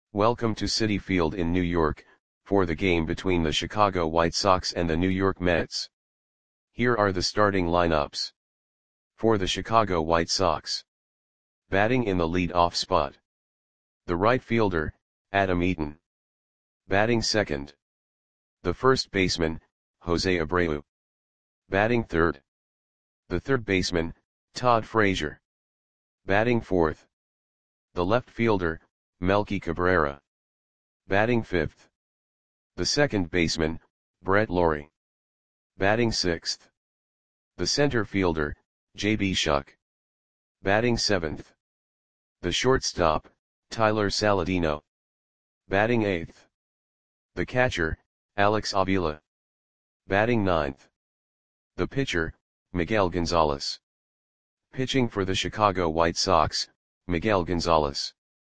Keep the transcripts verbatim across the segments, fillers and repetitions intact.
Welcome to Citi Field in New York, for the game between the Chicago White Sox and the New York Mets. Here are the starting lineups. For the Chicago White Sox. Batting in the lead-off spot. The right fielder, Adam Eaton. Batting second. The first baseman, Jose Abreu. Batting third. The third baseman, Todd Frazier. Batting fourth. The left fielder, Melky Cabrera. Batting fifth. The second baseman, Brett Lawrie. Batting sixth. The center fielder, J B Shuck. Batting seventh. The shortstop, Tyler Saladino. Batting eighth. The catcher, Alex Avila. Batting ninth. The pitcher, Miguel Gonzalez. Pitching for the Chicago White Sox, Miguel Gonzalez.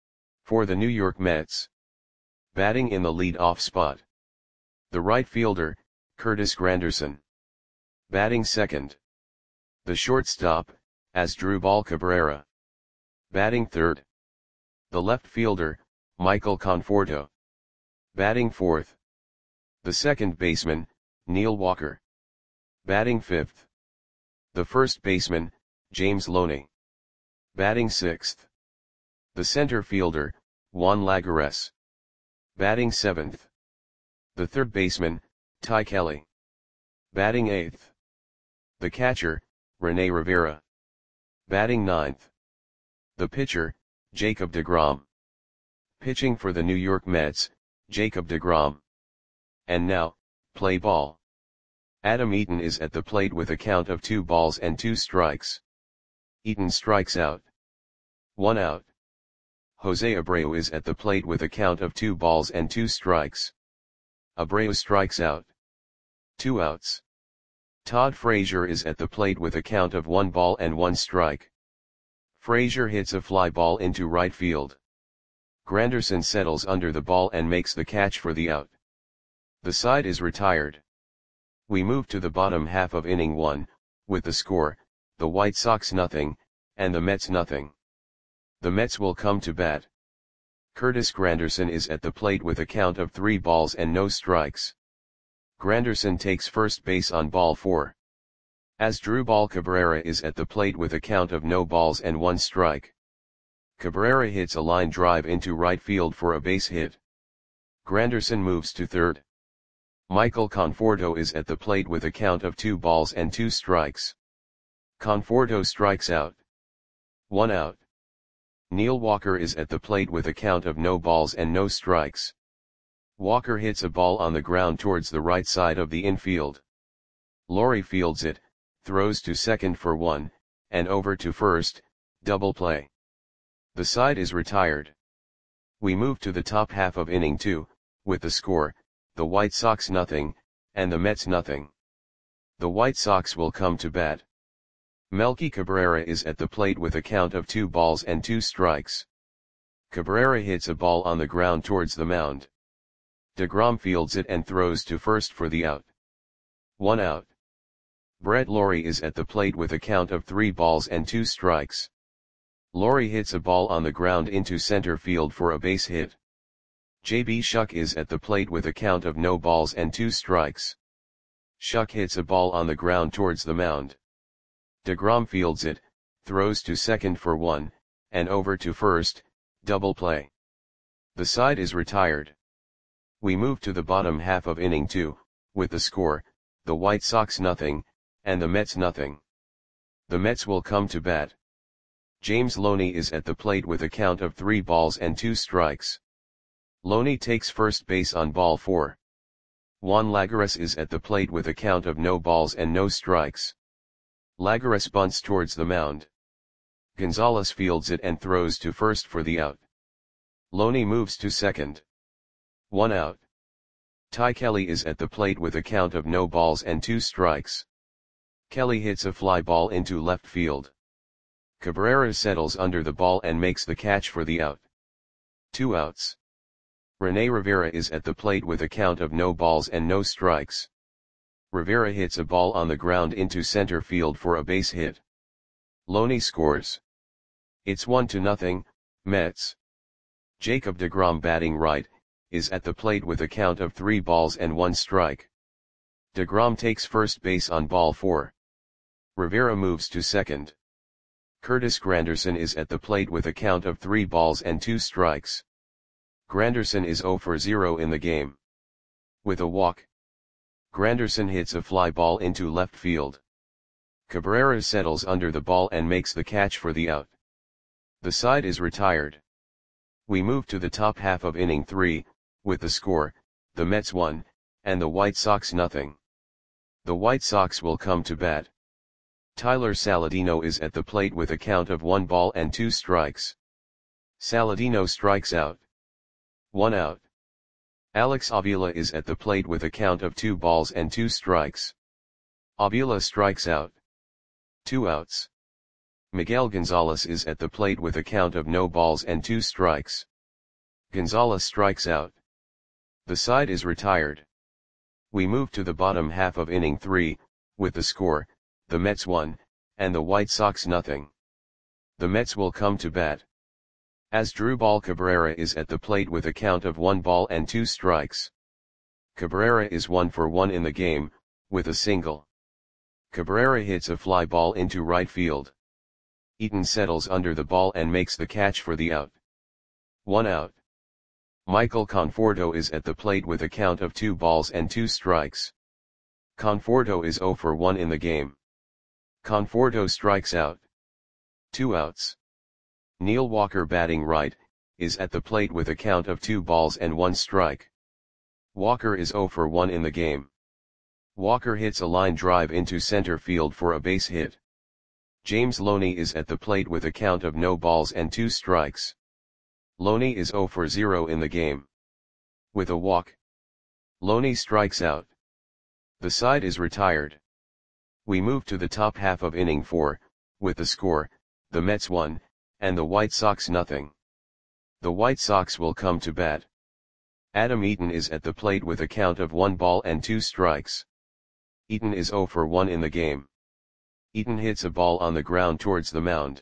For the New York Mets. Batting in the lead-off spot. The right fielder, Curtis Granderson. Batting second. The shortstop, Asdrubal Cabrera. Batting third. The left fielder, Michael Conforto. Batting fourth. The second baseman, Neil Walker. Batting fifth. The first baseman, James Loney. Batting sixth. The center fielder, Juan Lagares. Batting seventh. The third baseman, Ty Kelly. Batting eighth. The catcher, Rene Rivera. Batting ninth. The pitcher, Jacob deGrom. Pitching for the New York Mets, Jacob deGrom. And now, play ball. Adam Eaton is at the plate with a count of two balls and two strikes. Eaton strikes out. One out. Jose Abreu is at the plate with a count of two balls and two strikes. Abreu strikes out. Two outs. Todd Frazier is at the plate with a count of one ball and one strike. Frazier hits a fly ball into right field. Granderson settles under the ball and makes the catch for the out. The side is retired. We move to the bottom half of inning one, with the score, the White Sox nothing, and the Mets nothing. The Mets will come to bat. Curtis Granderson is at the plate with a count of three balls and no strikes. Granderson takes first base on ball four. Asdrubal Cabrera is at the plate with a count of no balls and one strike. Cabrera hits a line drive into right field for a base hit. Granderson moves to third. Michael Conforto is at the plate with a count of two balls and two strikes. Conforto strikes out. One out. Neil Walker is at the plate with a count of no balls and no strikes. Walker hits a ball on the ground towards the right side of the infield. Lawrie fields it, throws to second for one, and over to first, double play. The side is retired. We move to the top half of inning two, with the score, the White Sox nothing, and the Mets nothing. The White Sox will come to bat. Melky Cabrera is at the plate with a count of two balls and two strikes. Cabrera hits a ball on the ground towards the mound. deGrom fields it and throws to first for the out. One out. Brett Lawrie is at the plate with a count of three balls and two strikes. Lawrie hits a ball on the ground into center field for a base hit. J B Shuck is at the plate with a count of no balls and two strikes. Shuck hits a ball on the ground towards the mound. deGrom fields it, throws to second for one, and over to first, double play. The side is retired. We move to the bottom half of inning two, with the score, the White Sox nothing, and the Mets nothing. The Mets will come to bat. James Loney is at the plate with a count of three balls and two strikes. Loney takes first base on ball four. Juan Lagares is at the plate with a count of no balls and no strikes. Lagares bunts towards the mound. Gonzalez fields it and throws to first for the out. Loney moves to second. One out. Ty Kelly is at the plate with a count of no balls and two strikes. Kelly hits a fly ball into left field. Cabrera settles under the ball and makes the catch for the out. Two outs. Rene Rivera is at the plate with a count of no balls and no strikes. Rivera hits a ball on the ground into center field for a base hit. Loney scores. It's one to nothing, Mets. Jacob deGrom batting right, is at the plate with a count of three balls and one strike. DeGrom takes first base on ball four. Rivera moves to second. Curtis Granderson is at the plate with a count of three balls and two strikes. Granderson is zero for zero in the game. With a walk, Granderson hits a fly ball into left field. Cabrera settles under the ball and makes the catch for the out. The side is retired. We move to the top half of inning three, with the score, the Mets one, and the White Sox nothing. The White Sox will come to bat. Tyler Saladino is at the plate with a count of one ball and two strikes. Saladino strikes out. One out. Alex Avila is at the plate with a count of two balls and two strikes. Avila strikes out. Two outs. Miguel Gonzalez is at the plate with a count of no balls and two strikes. Gonzalez strikes out. The side is retired. We move to the bottom half of inning three, with the score, the Mets one, and the White Sox nothing. The Mets will come to bat. Asdrubal Cabrera is at the plate with a count of one ball and two strikes. Cabrera is one for one in the game, with a single. Cabrera hits a fly ball into right field. Eaton settles under the ball and makes the catch for the out. One out. Michael Conforto is at the plate with a count of two balls and two strikes. Conforto is zero for one in the game. Conforto strikes out. Two outs. Neil Walker batting right, is at the plate with a count of two balls and one strike. Walker is zero for one in the game. Walker hits a line drive into center field for a base hit. James Loney is at the plate with a count of no balls and two strikes. Loney is zero for zero in the game. With a walk, Loney strikes out. The side is retired. We move to the top half of inning four, with the score, the Mets one, and the White Sox nothing. The White Sox will come to bat. Adam Eaton is at the plate with a count of one ball and two strikes. Eaton is zero for one in the game. Eaton hits a ball on the ground towards the mound.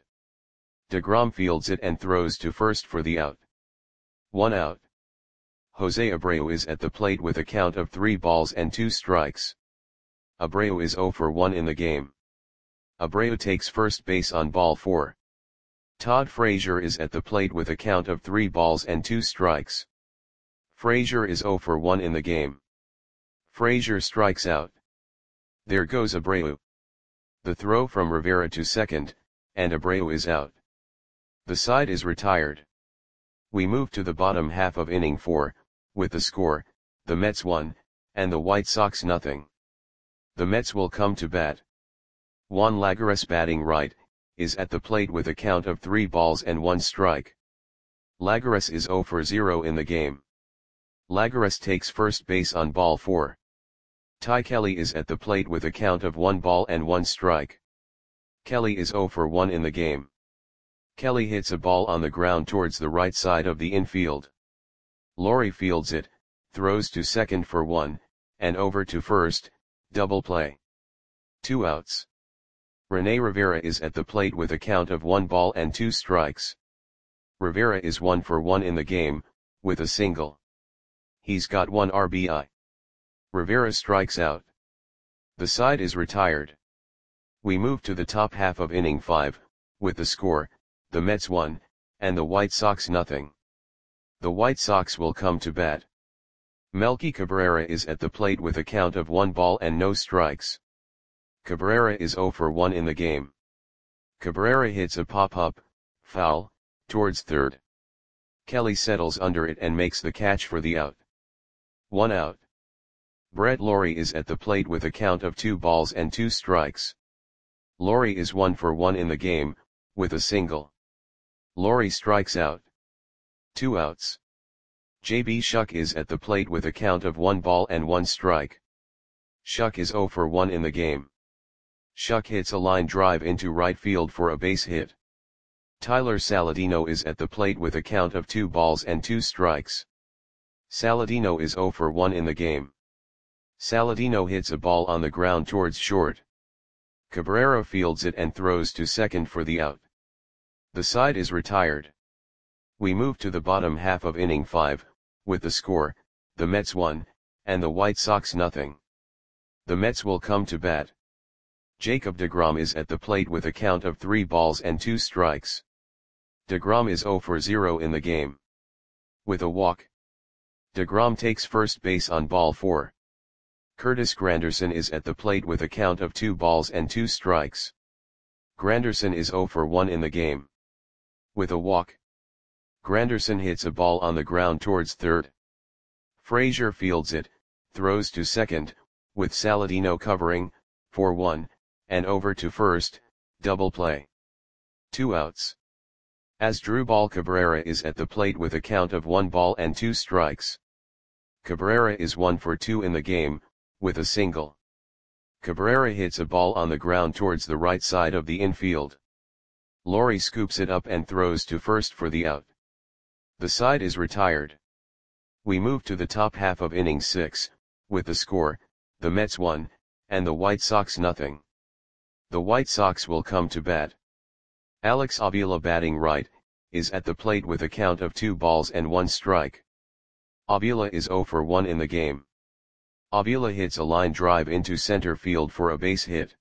DeGrom fields it and throws to first for the out. One out. Jose Abreu is at the plate with a count of three balls and two strikes. Abreu is zero for one in the game. Abreu takes first base on ball four. Todd Frazier is at the plate with a count of three balls and two strikes. Frazier is zero for one in the game. Frazier strikes out. There goes Abreu. The throw from Rivera to second, and Abreu is out. The side is retired. We move to the bottom half of inning four, with the score, the Mets one, and the White Sox nothing. The Mets will come to bat. Juan Lagares batting right, is at the plate with a count of three balls and one strike. Lagares is zero for zero in the game. Lagares takes first base on ball four. Ty Kelly is at the plate with a count of one ball and one strike. Kelly is zero for one in the game. Kelly hits a ball on the ground towards the right side of the infield. Laurie fields it, throws to second for one, and over to first, double play. Two outs. Rene Rivera is at the plate with a count of one ball and two strikes. Rivera is one for one in the game, with a single. He's got one R B I. Rivera strikes out. The side is retired. We move to the top half of inning five, with the score, the Mets one, and the White Sox nothing. The White Sox will come to bat. Melky Cabrera is at the plate with a count of one ball and no strikes. Cabrera is zero for one in the game. Cabrera hits a pop-up, foul, towards third. Kelly settles under it and makes the catch for the out. One out. Brett Lawrie is at the plate with a count of two balls and two strikes. Lawrie is one for one in the game, with a single. Lawrie strikes out. Two outs. J B Shuck is at the plate with a count of one ball and one strike. Shuck is zero for one in the game. Shuck hits a line drive into right field for a base hit. Tyler Saladino is at the plate with a count of two balls and two strikes. Saladino is zero for one in the game. Saladino hits a ball on the ground towards short. Cabrera fields it and throws to second for the out. The side is retired. We move to the bottom half of inning five, with the score, the Mets one, and the White Sox nothing. The Mets will come to bat. Jacob deGrom is at the plate with a count of three balls and two strikes. deGrom is zero for zero in the game. With a walk, deGrom takes first base on ball four. Curtis Granderson is at the plate with a count of two balls and two strikes. Granderson is zero for one in the game. With a walk, Granderson hits a ball on the ground towards third. Frazier fields it, throws to second, with Saladino covering, for one, and over to first, double play. Two outs. Asdrubal Cabrera is at the plate with a count of one ball and two strikes. Cabrera is one for two in the game, with a single. Cabrera hits a ball on the ground towards the right side of the infield. Lowrie scoops it up and throws to first for the out. The side is retired. We move to the top half of inning six, with the score, the Mets one, and the White Sox nothing. The White Sox will come to bat. Alex Avila, batting right, is at the plate with a count of two balls and one strike. Avila is zero for one in the game. Avila hits a line drive into center field for a base hit.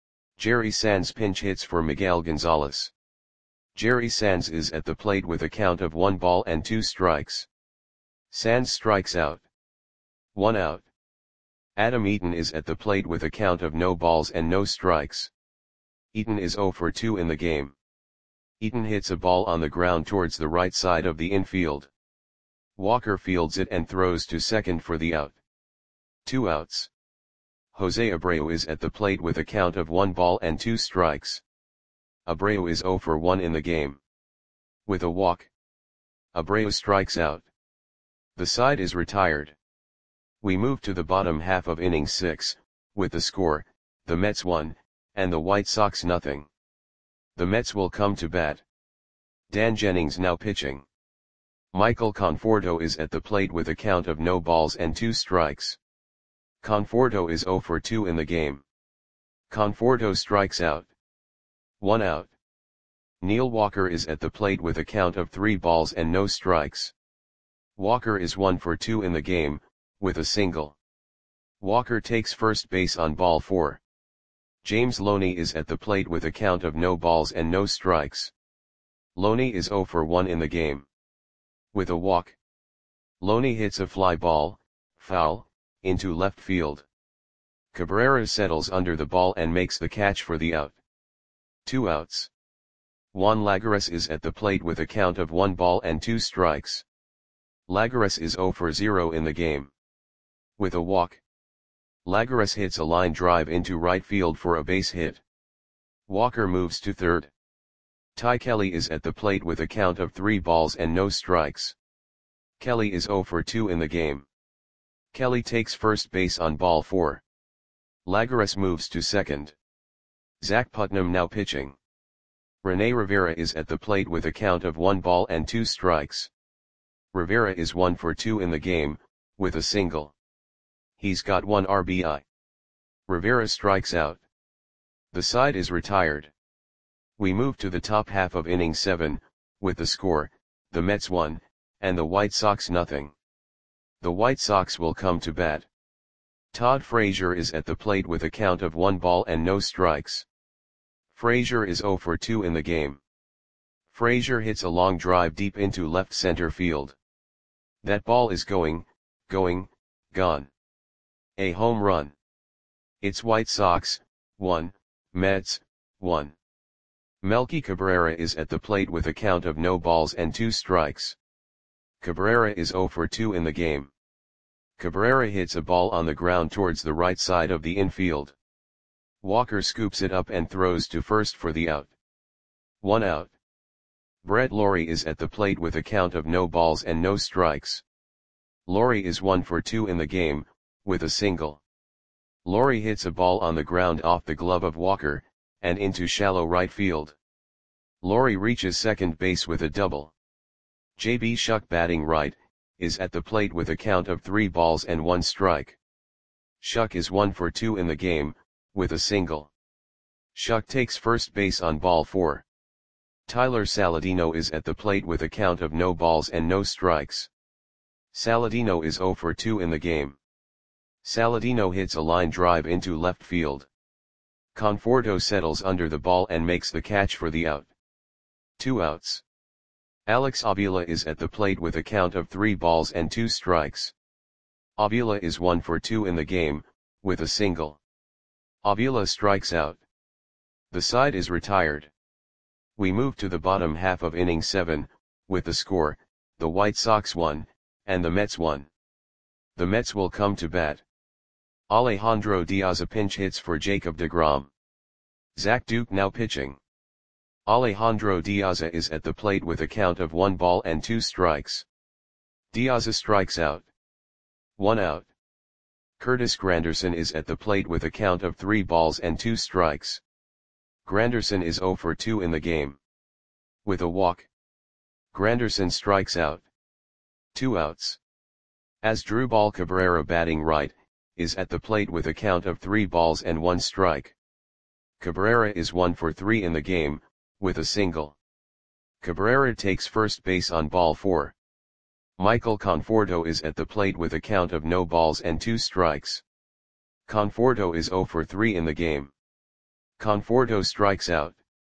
Jerry Sands pinch hits for Miguel Gonzalez. Jerry Sands is at the plate with a count of one ball and two strikes. Sands strikes out. One out. Adam Eaton is at the plate with a count of no balls and no strikes. Eaton is zero for two in the game. Eaton hits a ball on the ground towards the right side of the infield. Walker fields it and throws to second for the out. Two outs. Jose Abreu is at the plate with a count of one ball and two strikes. Abreu is zero for one in the game. With a walk, Abreu strikes out. The side is retired. We move to the bottom half of inning six, with the score, the Mets one, and the White Sox nothing. The Mets will come to bat. Dan Jennings now pitching. Michael Conforto is at the plate with a count of no balls and two strikes. Conforto is zero for two in the game. Conforto strikes out. One out. Neil Walker is at the plate with a count of three balls and no strikes. Walker is one for two in the game, with a single. Walker takes first base on ball four. James Loney is at the plate with a count of no balls and no strikes. Loney is zero for one in the game. With a walk, Loney hits a fly ball, foul, into left field. Cabrera settles under the ball and makes the catch for the out. Two outs. Juan Lagares is at the plate with a count of one ball and two strikes. Lagares is zero for zero in the game. With a walk, Lagares hits a line drive into right field for a base hit. Walker moves to third. Ty Kelly is at the plate with a count of three balls and no strikes. Kelly is zero for two in the game. Kelly takes first base on ball four. Lagares moves to second. Zach Putnam now pitching. Rene Rivera is at the plate with a count of one ball and two strikes. Rivera is one for two in the game, with a single. He's got one R B I. Rivera strikes out. The side is retired. We move to the top half of inning seven, with the score, the Mets one, and the White Sox nothing. The White Sox will come to bat. Todd Frazier is at the plate with a count of one ball and no strikes. Frazier is zero for two in the game. Frazier hits a long drive deep into left center field. That ball is going, going, gone. A home run. It's White Sox, one, Mets, one. Melky Cabrera is at the plate with a count of no balls and two strikes. Cabrera is zero for two in the game. Cabrera hits a ball on the ground towards the right side of the infield. Walker scoops it up and throws to first for the out. One out. Brett Lawrie is at the plate with a count of no balls and no strikes. Lawrie is one for two in the game, with a single. Lawrie hits a ball on the ground off the glove of Walker, and into shallow right field. Lawrie reaches second base with a double. J B Shuck, batting right, is at the plate with a count of three balls and one strike. Shuck is one for two in the game, with a single. Shuck takes first base on ball four. Tyler Saladino is at the plate with a count of no balls and no strikes. Saladino is zero for two in the game. Saladino hits a line drive into left field. Conforto settles under the ball and makes the catch for the out. Two outs. Alex Avila is at the plate with a count of three balls and two strikes. Avila is one for two in the game, with a single. Avila strikes out. The side is retired. We move to the bottom half of inning seven, with the score, the White Sox won, and the Mets won. The Mets will come to bat. Alejandro Diaz pinch hits for Jacob deGrom. Zach Duke now pitching. Alejandro Diaz is at the plate with a count of one ball and two strikes. Diaz strikes out. One out. Curtis Granderson is at the plate with a count of three balls and two strikes. Granderson is zero for two in the game. With a walk. Granderson strikes out. Two outs. Asdrubal Cabrera batting right, is at the plate with a count of three balls and one strike. Cabrera is one for three in the game, with a single. Cabrera takes first base on ball four. Michael Conforto is at the plate with a count of no balls and two strikes. Conforto is zero for three in the game. Conforto strikes out.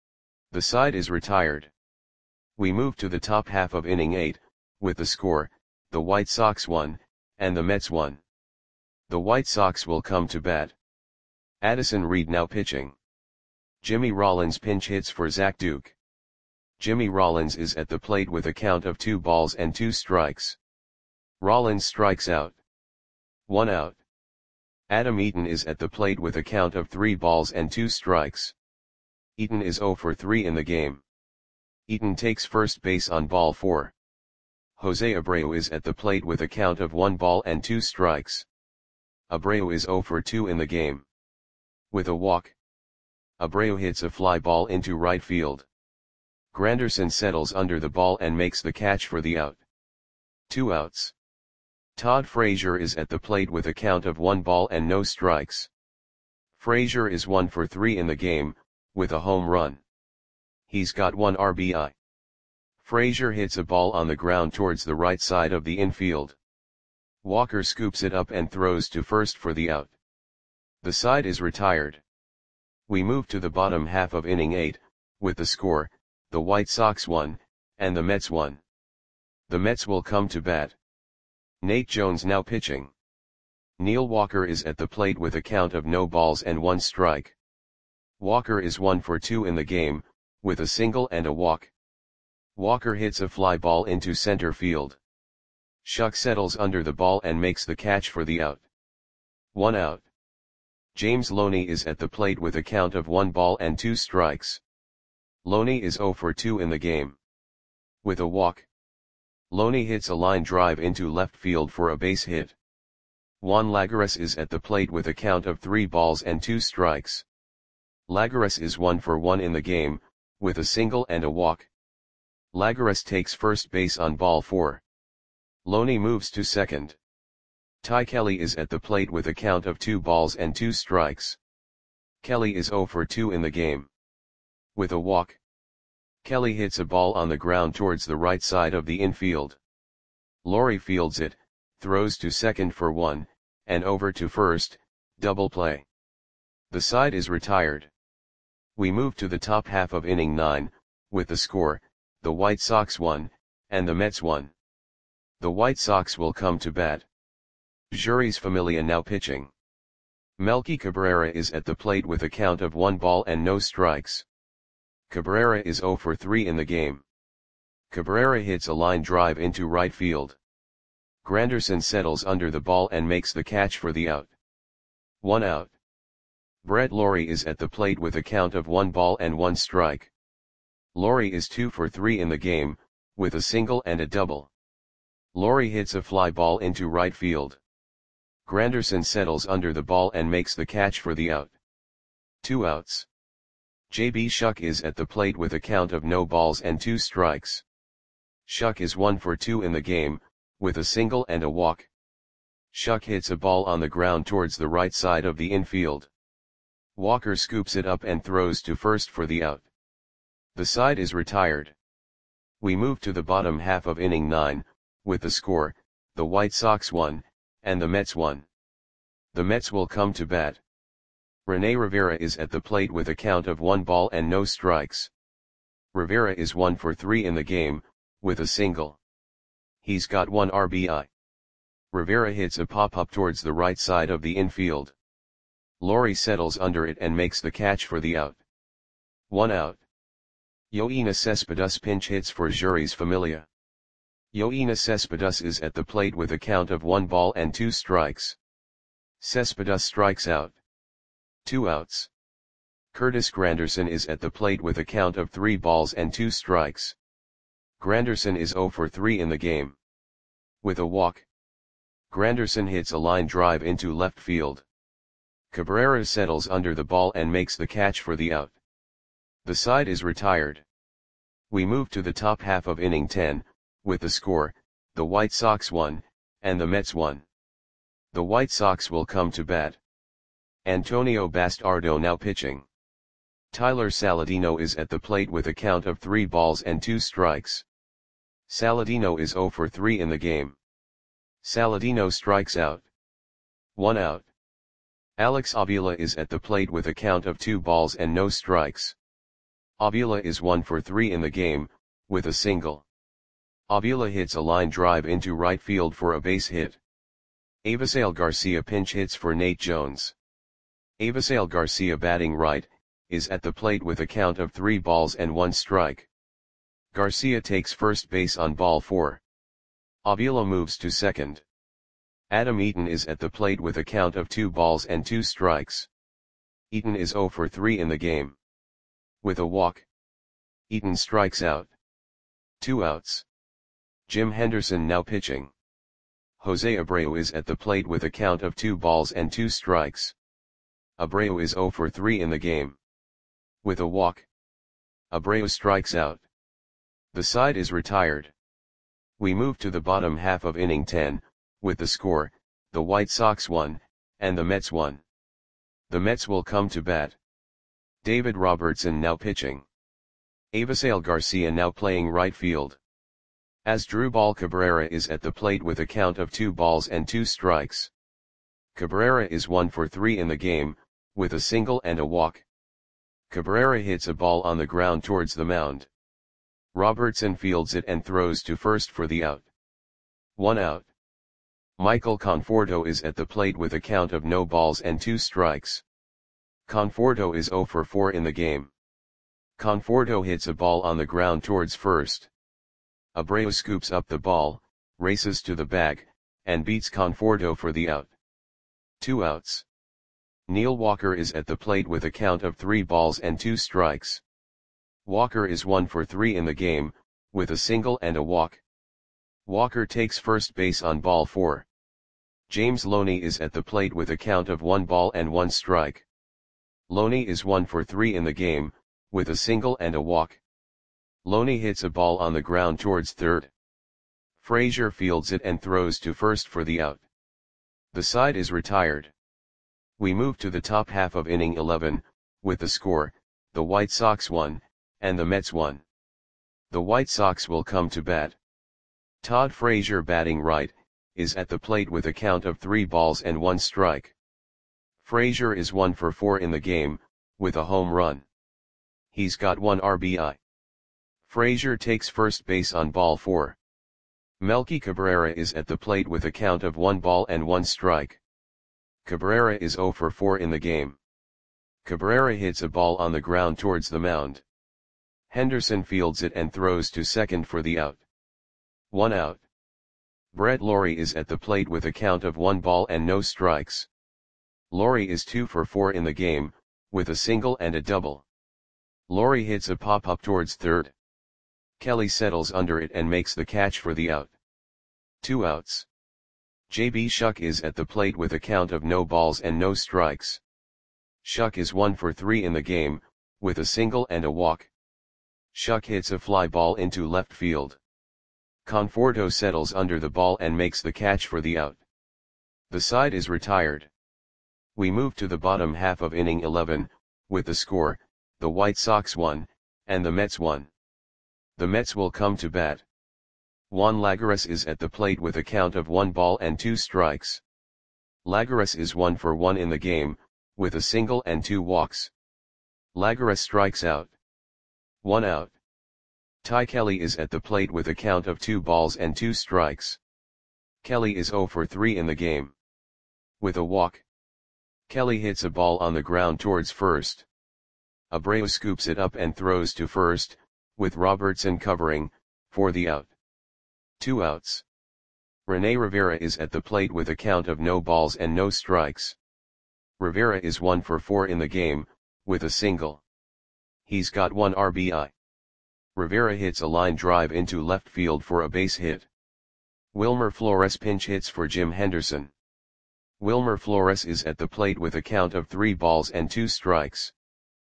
The side is retired. We move to the top half of inning eight, with the score, the White Sox won, and the Mets won. The White Sox will come to bat. Addison Reed now pitching. Jimmy Rollins pinch hits for Zach Duke. Jimmy Rollins is at the plate with a count of two balls and two strikes. Rollins strikes out. One out. Adam Eaton is at the plate with a count of three balls and two strikes. Eaton is zero for three in the game. Eaton takes first base on ball four. Jose Abreu is at the plate with a count of one ball and two strikes. Abreu is zero for two in the game. With a walk. Abreu hits a fly ball into right field. Granderson settles under the ball and makes the catch for the out. Two outs. Todd Frazier is at the plate with a count of one ball and no strikes. Frazier is one for three in the game, with a home run. He's got one R B I. Frazier hits a ball on the ground towards the right side of the infield. Walker scoops it up and throws to first for the out. The side is retired. We move to the bottom half of inning eight, with the score, the White Sox won, and the Mets won. The Mets will come to bat. Nate Jones now pitching. Neil Walker is at the plate with a count of no balls and one strike. Walker is one for two in the game, with a single and a walk. Walker hits a fly ball into center field. Shuck settles under the ball and makes the catch for the out. One out. James Loney is at the plate with a count of one ball and two strikes. Loney is zero for two in the game. With a walk. Loney hits a line drive into left field for a base hit. Juan Lagares is at the plate with a count of three balls and two strikes. Lagares is one for one in the game, with a single and a walk. Lagares takes first base on ball four. Loney moves to second. Ty Kelly is at the plate with a count of two balls and two strikes. Kelly is zero for two in the game. With a walk. Kelly hits a ball on the ground towards the right side of the infield. Laurie fields it, throws to second for one, and over to first, double play. The side is retired. We move to the top half of inning nine, with the score, the White Sox won, and the Mets won. The White Sox will come to bat. Juris Familia now pitching. Melky Cabrera is at the plate with a count of one ball and no strikes. Cabrera is zero for three in the game. Cabrera hits a line drive into right field. Granderson settles under the ball and makes the catch for the out. One out. Brett Lawrie is at the plate with a count of one ball and one strike. Lawrie is two for three in the game, with a single and a double. Lawrie hits a fly ball into right field. Granderson settles under the ball and makes the catch for the out. Two outs. J B Shuck is at the plate with a count of no balls and two strikes. Shuck is one for two in the game, with a single and a walk. Shuck hits a ball on the ground towards the right side of the infield. Walker scoops it up and throws to first for the out. The side is retired. We move to the bottom half of inning nine, with the score, the White Sox won, and the Mets won. The Mets will come to bat. Rene Rivera is at the plate with a count of one ball and no strikes. Rivera is one for three in the game, with a single. He's got one R B I. Rivera hits a pop-up towards the right side of the infield. Lowrie settles under it and makes the catch for the out. One out. Yoenis Cespedes pinch hits for Jeurys Familia. Yoenis Cespedes is at the plate with a count of one ball and two strikes. Cespedes strikes out. Two outs. Curtis Granderson is at the plate with a count of three balls and two strikes. Granderson is zero for three in the game. With a walk. Granderson hits a line drive into left field. Cabrera settles under the ball and makes the catch for the out. The side is retired. We move to the top half of inning ten, with the score, the White Sox won, and the Mets won. The White Sox will come to bat. Antonio Bastardo now pitching. Tyler Saladino is at the plate with a count of three balls and two strikes. Saladino is zero for three in the game. Saladino strikes out. One out. Alex Avila is at the plate with a count of two balls and no strikes. Avila is one for three in the game, with a single. Avila hits a line drive into right field for a base hit. Avisail Garcia pinch hits for Nate Jones. Avisail Garcia, batting right, is at the plate with a count of three balls and one strike. Garcia takes first base on ball four. Avila moves to second. Adam Eaton is at the plate with a count of two balls and two strikes. Eaton is zero for three in the game. With a walk. Eaton strikes out. Two outs. Jim Henderson now pitching. Jose Abreu is at the plate with a count of two balls and two strikes. Abreu is zero for three in the game. With a walk. Abreu strikes out. The side is retired. We move to the bottom half of inning ten, with the score, the White Sox won, and the Mets won. The Mets will come to bat. David Robertson now pitching. Avisail Garcia now playing right field. Asdrubal Cabrera is at the plate with a count of two balls and two strikes. Cabrera is one for three in the game, with a single and a walk. Cabrera hits a ball on the ground towards the mound. Robertson fields it and throws to first for the out. One out. Michael Conforto is at the plate with a count of no balls and two strikes. Conforto is zero for four in the game. Conforto hits a ball on the ground towards first. Abreu scoops up the ball, races to the bag, and beats Conforto for the out. Two outs. Neil Walker is at the plate with a count of three balls and two strikes. Walker is one for three in the game, with a single and a walk. Walker takes first base on ball four. James Loney is at the plate with a count of one ball and one strike. Loney is one for three in the game, with a single and a walk. Loney hits a ball on the ground towards third. Frazier fields it and throws to first for the out. The side is retired. We move to the top half of inning eleven, with the score, the White Sox won, and the Mets won. The White Sox will come to bat. Todd Frazier, batting right, is at the plate with a count of three balls and one strike. Frazier is one for four in the game, with a home run. He's got one R B I. Frazier takes first base on ball four. Melky Cabrera is at the plate with a count of one ball and one strike. Cabrera is zero for four in the game. Cabrera hits a ball on the ground towards the mound. Henderson fields it and throws to second for the out. One out. Brett Lawrie is at the plate with a count of one ball and no strikes. Lawrie is two for four in the game, with a single and a double. Lawrie hits a pop-up towards third. Kelly settles under it and makes the catch for the out. Two outs. J B Shuck is at the plate with a count of no balls and no strikes. Shuck is one for three in the game, with a single and a walk. Shuck hits a fly ball into left field. Conforto settles under the ball and makes the catch for the out. The side is retired. We move to the bottom half of inning eleven, with the score, the White Sox won, and the Mets one. The Mets will come to bat. Juan Lagares is at the plate with a count of one ball and two strikes. Lagares is one for one in the game, with a single and two walks. Lagares strikes out. One out. Ty Kelly is at the plate with a count of two balls and two strikes. Kelly is zero for three in the game. With a walk. Kelly hits a ball on the ground towards first. Abreu scoops it up and throws to first, with Robertson covering, for the out. Two outs. Rene Rivera is at the plate with a count of no balls and no strikes. Rivera is one for four in the game, with a single. He's got one R B I. Rivera hits a line drive into left field for a base hit. Wilmer Flores pinch hits for Jim Henderson. Wilmer Flores is at the plate with a count of three balls and two strikes.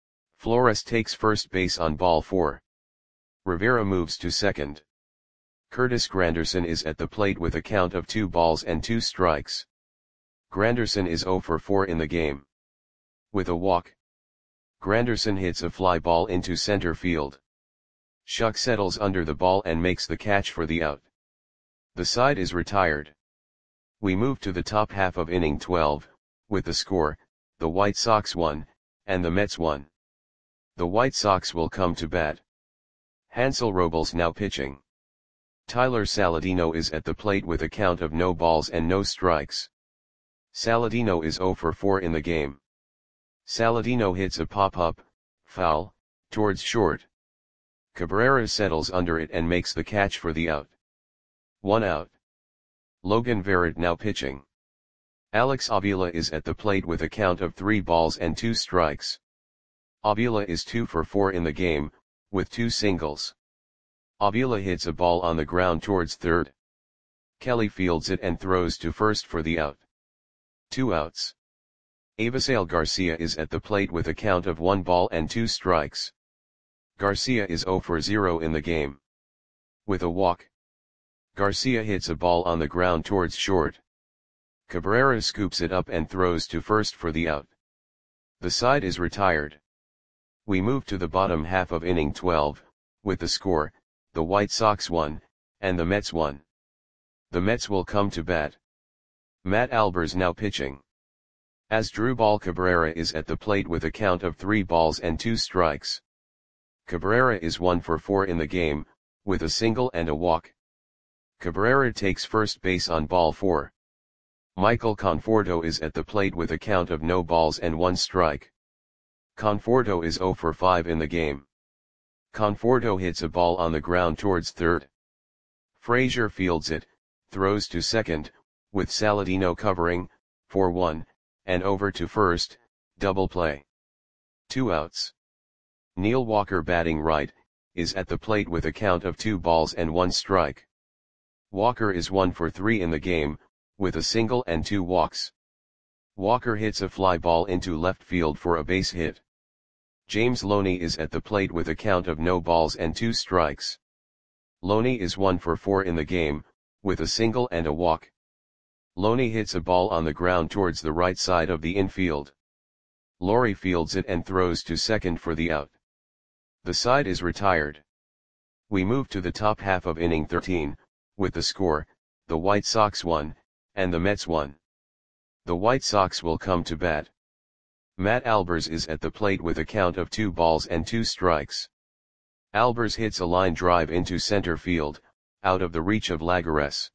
Flores takes first base on ball four. Rivera moves to second. Curtis Granderson is at the plate with a count of two balls and two strikes. Granderson is zero for four in the game. With a walk. Granderson hits a fly ball into center field. Shuck settles under the ball and makes the catch for the out. The side is retired. We move to the top half of inning twelve, with the score, the White Sox one, and the Mets one. The White Sox will come to bat. Hansel Robles now pitching. Tyler Saladino is at the plate with a count of no balls and no strikes. Saladino is zero for four in the game. Saladino hits a pop-up, foul, towards short. Cabrera settles under it and makes the catch for the out. One out. Logan Verrett now pitching. Alex Avila is at the plate with a count of three balls and two strikes. Avila is two for four in the game, with two singles. Avila hits a ball on the ground towards third. Kelly fields it and throws to first for the out. Two outs. Avisail Garcia is at the plate with a count of one ball and two strikes. Garcia is zero for zero in the game. With a walk. Garcia hits a ball on the ground towards short. Cabrera scoops it up and throws to first for the out. The side is retired. We move to the bottom half of inning twelve, with the score, the White Sox one, and the Mets one. The Mets will come to bat. Matt Albers now pitching. Asdrubal Cabrera is at the plate with a count of three balls and two strikes. Cabrera is one for four in the game, with a single and a walk. Cabrera takes first base on ball four. Michael Conforto is at the plate with a count of no balls and one strike. Conforto is zero for five in the game. Conforto hits a ball on the ground towards third. Frazier fields it, throws to second, with Saladino covering, for one, and over to first, double play. Two outs. Neil Walker batting right, is at the plate with a count of two balls and one strike. Walker is one for three in the game, with a single and two walks. Walker hits a fly ball into left field for a base hit. James Loney is at the plate with a count of no balls and two strikes. Loney is one for four in the game, with a single and a walk. Loney hits a ball on the ground towards the right side of the infield. Laurie fields it and throws to second for the out. The side is retired. We move to the top half of inning thirteen, with the score, the White Sox one, and the Mets one. The White Sox will come to bat. Matt Albers is at the plate with a count of two balls and two strikes. Albers hits a line drive into center field, out of the reach of Lagares.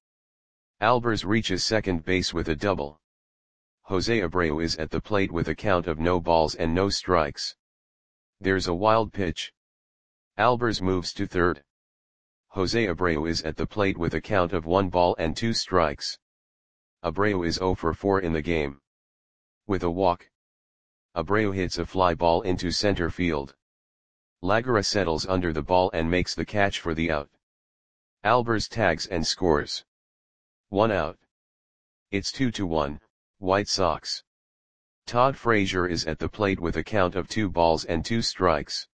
Albers reaches second base with a double. Jose Abreu is at the plate with a count of no balls and no strikes. There's a wild pitch. Albers moves to third. Jose Abreu is at the plate with a count of one ball and two strikes. Abreu is zero for four in the game. With a walk. Abreu hits a fly ball into center field. Lagares settles under the ball and makes the catch for the out. Albers tags and scores. One out. It's two to one, White Sox. Todd Frazier is at the plate with a count of two balls and two strikes.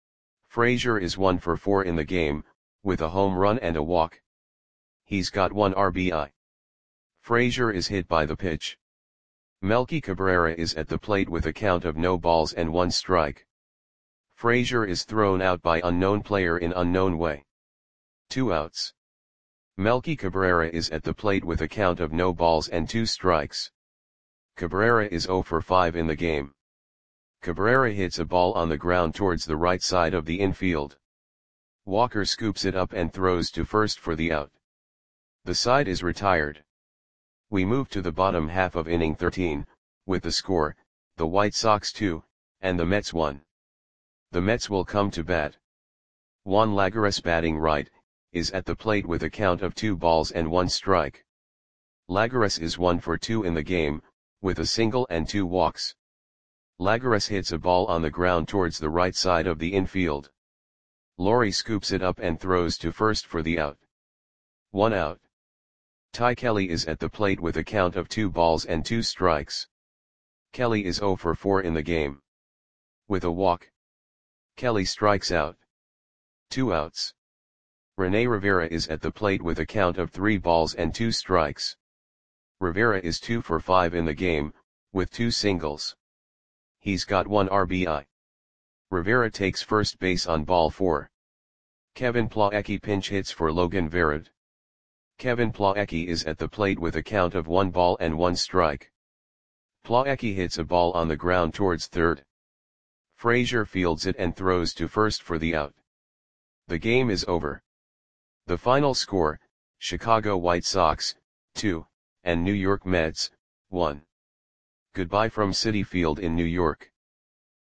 Frazier is one for four in the game, with a home run and a walk. He's got one R B I. Frazier is hit by the pitch. Melky Cabrera is at the plate with a count of no balls and one strike. Frazier is thrown out by unknown player in unknown way. Two outs. Melky Cabrera is at the plate with a count of no balls and two strikes. Cabrera is zero for five in the game. Cabrera hits a ball on the ground towards the right side of the infield. Walker scoops it up and throws to first for the out. The side is retired. We move to the bottom half of inning thirteen, with the score, the White Sox two, and the Mets one. The Mets will come to bat. Juan Lagares, batting right, is at the plate with a count of two balls and one strike. Lagares is one for two in the game, with a single and two walks. Lagares hits a ball on the ground towards the right side of the infield. Lowrie scoops it up and throws to first for the out. One out. Ty Kelly is at the plate with a count of two balls and two strikes. Kelly is zero for four in the game. With a walk, Kelly strikes out. Two outs. Rene Rivera is at the plate with a count of three balls and two strikes. Rivera is two for five in the game, with two singles. He's got one R B I. Rivera takes first base on ball four. Kevin Plawecki pinch hits for Logan Verrett. Kevin Plawecki is at the plate with a count of one ball and one strike. Plawecki hits a ball on the ground towards third. Frazier fields it and throws to first for the out. The game is over. The final score, Chicago White Sox, two, and New York Mets, one. Goodbye from Citi Field in New York.